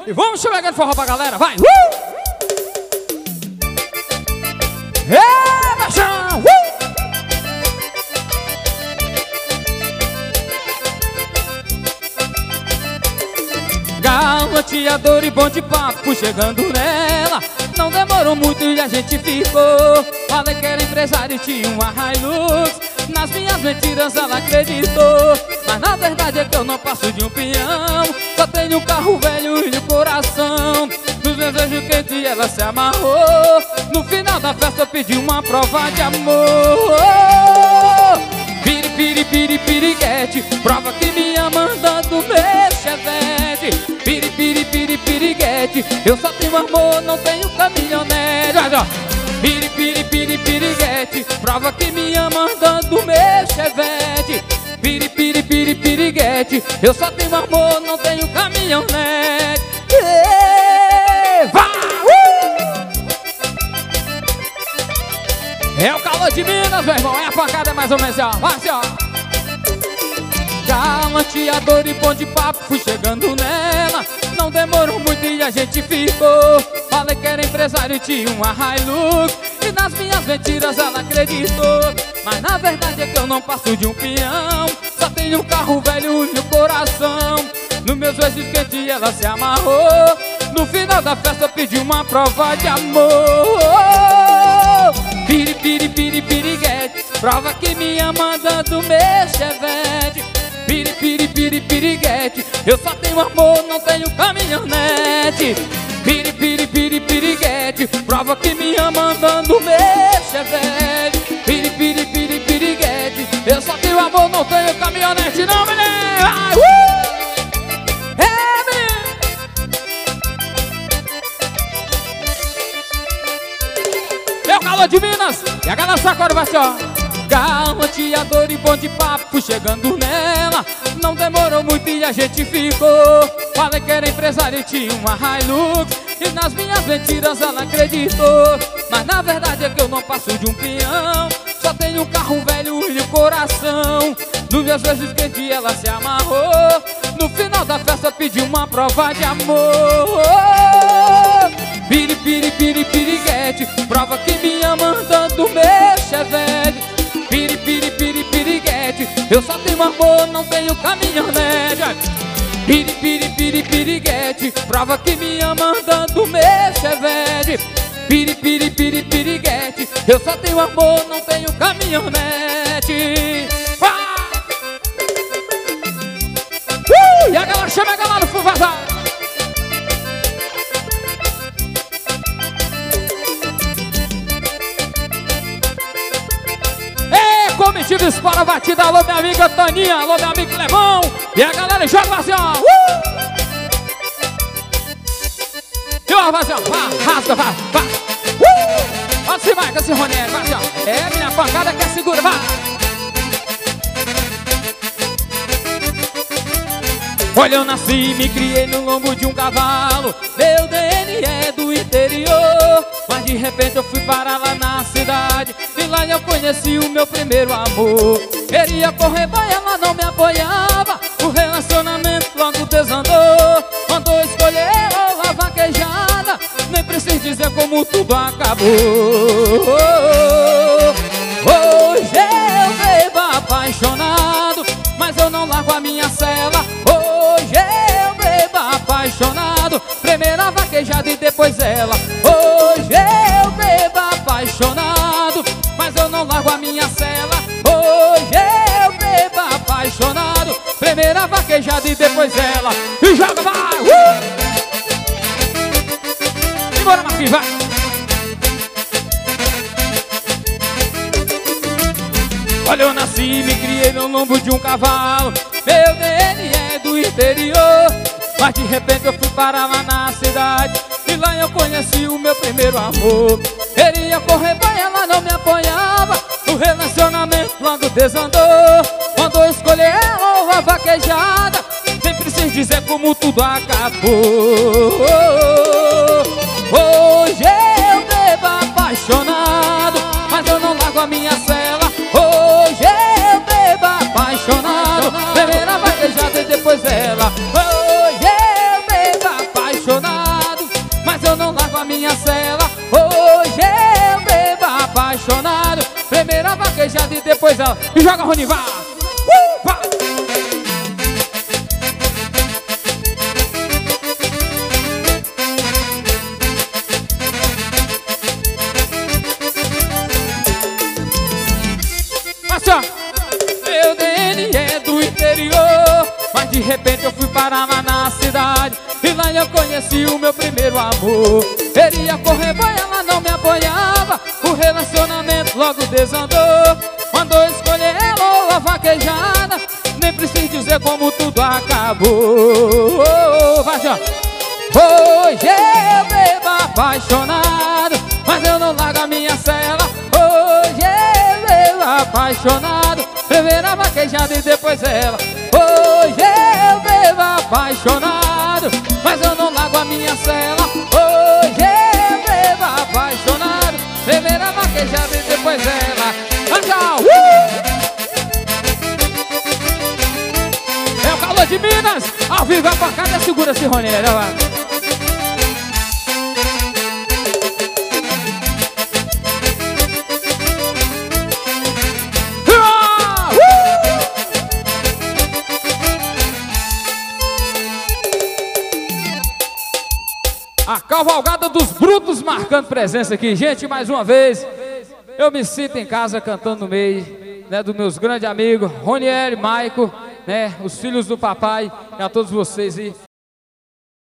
E vamos chamar aquele forró pra galera, vai! Paixão! Galanteador e bom de papo chegando nela. Não demorou muito e a gente ficou. Falei que era empresário e tinha uma Hilux. Nas minhas mentiras ela acreditou. Mas na verdade é que eu não passo de um peão. Só tenho um carro velho e um coração. Nos desejos quentes ela se amarrou. No final da festa eu pedi uma prova de amor. Piri, piri, piri, piriguete, prova que me ama andando meu chevette. Piri, piri, piri, piriguete, eu só tenho amor, não tenho caminhonete. Piri, piri, piri, piriguete, prova que me ama andando meu chevette. Piri, piri, piri, piriguete, eu só tenho amor, não tenho caminhonete. Vai! É o calor de Minas, meu irmão, é a pancada, é mais ou menos assim, ó. Vai assim, ó. Galanteador e bom de papo, fui chegando nela. Não demorou muito e a gente ficou. Falei que era empresário e tinha uma Hilux. E nas minhas mentiras ela acreditou. Mas na verdade é que eu não passo de um peão. Só tenho um carro velho e um coração. Nos meus beijos quentes ela se amarrou. No final da festa eu pedi uma prova de amor. Piri, piri, piri, piriguete, prova que me ama andando meu chevette. Piri, piri, piri, piriguete, eu só tenho amor, não tenho caminhonete. Piri, piri, piri, piriguete, prova que me ama andando meu chevette. Piri, piri, piri, piriguete, eu só tenho amor, não tenho caminhonete. Não, menino! É o calor de Minas, e a galera sacode vai ser, ó. Galanteador e bom de papo chegando nela. Não demorou muito e a gente ficou. Falei que era empresário e tinha uma Hilux. E nas minhas mentiras ela acreditou. Mas na verdade é que eu não passo de um peão. Só tenho um carro velho e um coração. Nos meus beijos quentes ela se amarrou. No final da festa pedi uma prova de amor. Piri, piri, piri, piriguete, prova que me ama andando meu chevette. Piri, piri, piri, piriguete, eu só tenho amor, não tenho caminhonete. Piri, piri, piri, piriguete, prova que me ama andando meu chevette. Piri, piri, piri, piriguete, eu só tenho amor, não tenho caminhonete. E a galera chama a galera pro vazar. Comitiva Espora Batida, alô minha amiga Taninha, alô meu amigo Levão. E a galera joga assim, ó. E ó, vai assim, ó, vai, rasga, vai. Olha se vai com esse Ronieri, vai assim, ó. É, minha pancada que é segura, vai. Olha, eu nasci e me criei no lombo de um cavalo. Meu DNA é do interior. Mas de repente eu fui parar lá na cidade. E lá eu conheci o meu primeiro amor. Queria correr, mas ela não me apoiava. O relacionamento logo desandou. Mandou escolher ou a vaquejada. Nem preciso dizer como tudo acabou. Hoje eu bebo apaixonado, mas eu não largo a minha cela. Hoje eu bebo apaixonado, primeiro a vaquejada e depois ela. Hoje eu bebo apaixonado, mas eu não largo a minha cela. Hoje eu bebo apaixonado, primeiro a vaquejada e depois ela. E joga, vai! E bora, Marquinhos, vai! Olha, eu nasci e me criei no lombo de um cavalo. Meu DNA é do interior. Mas de repente eu fui parar lá na cidade. E lá eu conheci o meu primeiro amor. Queria correr, mas ela não me apoiava. O relacionamento logo desandou. Mandou escolher ela ou a vaquejada. Nem preciso dizer como tudo acabou. Hoje eu bebo apaixonado, mas eu não largo a minha cela. Hoje eu bebo apaixonado, primeira vaquejada e depois ela. Hoje eu bebo apaixonado. minha cela. Hoje eu bebo apaixonado. Primeira vaquejada e depois ela. E joga Ronivar. Vai! Meu DN é do interior, mas de repente eu fui parar lá na cidade. E lá eu conheci o meu primeiro amor. Ele ia correr boia, ela não me apoiava. O relacionamento logo desandou. Mandou escolher ela ou a vaquejada. Nem preciso dizer como tudo acabou. Vai, já. Hoje eu bebo apaixonado, mas eu não largo a minha cela. Hoje eu bebo apaixonado. Primeira vaquejada e depois ela. Hoje eu bebo apaixonado, mas eu não largo a minha cela. Hoje eu bebo apaixonado. Primeira vaquejada e depois ela. Tchau! É o calor de Minas, ao vivo a pancada, segura esse Ronieri, olha lá. A cavalgada dos brutos marcando presença aqui. Gente, mais uma vez, eu me sinto em casa cantando no meio, né, dos meus grandes amigos, Ronieri, Maico, né, os filhos do papai, e a todos vocês aí.